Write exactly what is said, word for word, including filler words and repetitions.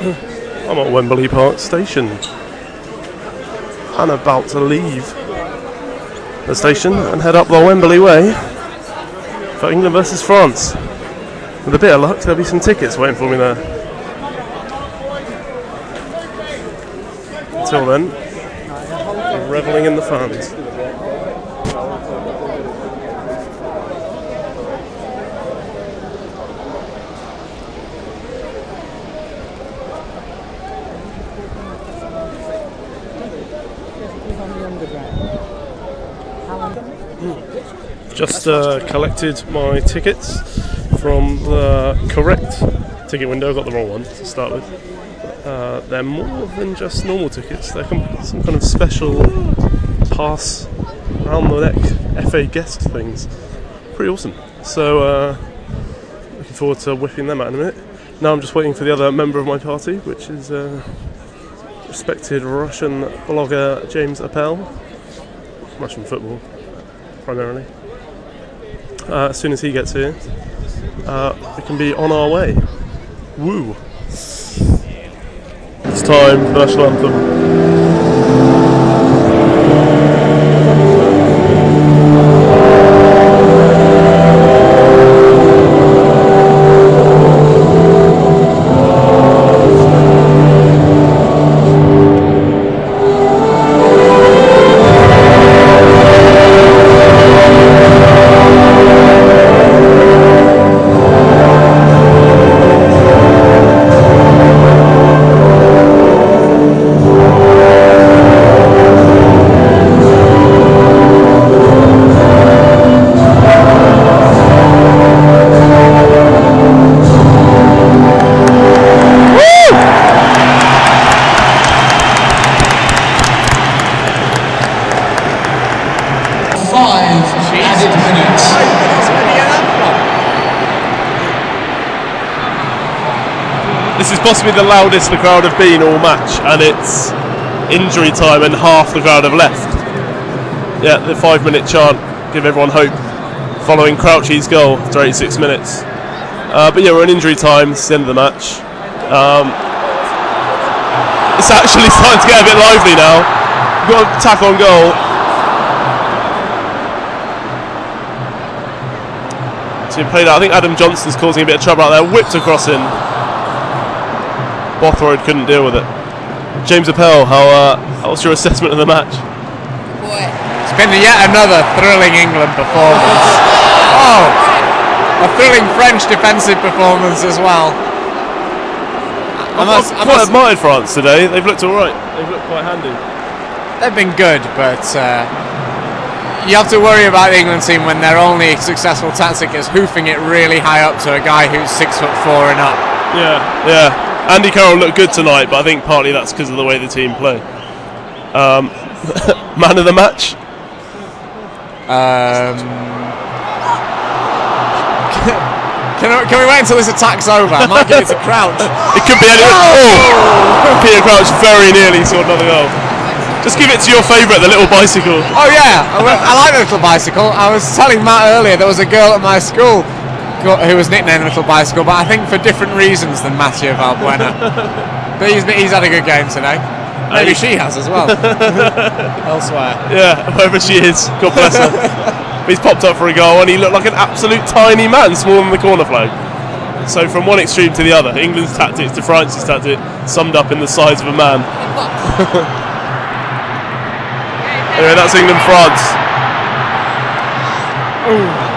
I'm at Wembley Park Station and about to leave the station and head up the Wembley Way for England versus France. With a bit of luck, there'll be some tickets waiting for me there. Until then, revelling in the fans. Just uh, collected my tickets from the correct ticket window. I got the wrong one to start with. Uh, they're more than just normal tickets. They're com- some kind of special pass round the neck F A guest things. Pretty awesome. So uh, looking forward to whipping them out in a minute. Now I'm just waiting for the other member of my party, which is uh, respected Russian blogger James Appel. Russian football, primarily. Uh, as soon as he gets here, uh, we can be on our way. Woo! It's time for the national anthem. This is possibly the loudest the crowd have been all match, and it's injury time and half the crowd have left. Yeah, the five minute chant, give everyone hope, following Crouchy's goal after eighty-six minutes. Uh, but yeah, we're in injury time, it's the end of the match. Um, it's actually starting to get a bit lively now. We've got a tack on goal. So he played out, I think Adam Johnston's causing a bit of trouble out there, whipped across in. Bothroyd couldn't deal with it. James Appel, how uh, how was your assessment of the match? Boy, it's been yet another thrilling England performance. Oh, a thrilling French defensive performance as well. I must, I've I quite must, admired France today. They've looked all right. They've looked quite handy. They've been good, but uh, you have to worry about the England team when their only successful tactic is hoofing it really high up to a guy who's six foot four and up. Yeah, yeah. Andy Carroll looked good tonight, but I think partly that's because of the way the team play. Um, man of the match? Um, can, I, can we wait until this attack's over? I might give it to Crouch. It could be anyone. Oh! Peter Crouch very nearly scored another goal. Just give it to your favourite, the little bicycle. Oh yeah, I, I like the little bicycle. I was telling Matt earlier there was a girl at my school who was nicknamed Little Bicycle, but I think for different reasons than Mathieu Valbuena. But he's, he's had a good game today. Maybe she has as well. Elsewhere. Yeah, wherever she is, God bless her. He's popped up for a goal and he looked like an absolute tiny man, smaller than the corner flag. So from one extreme to the other, England's tactics to France's tactic, summed up in the size of a man. Anyway, that's England-France.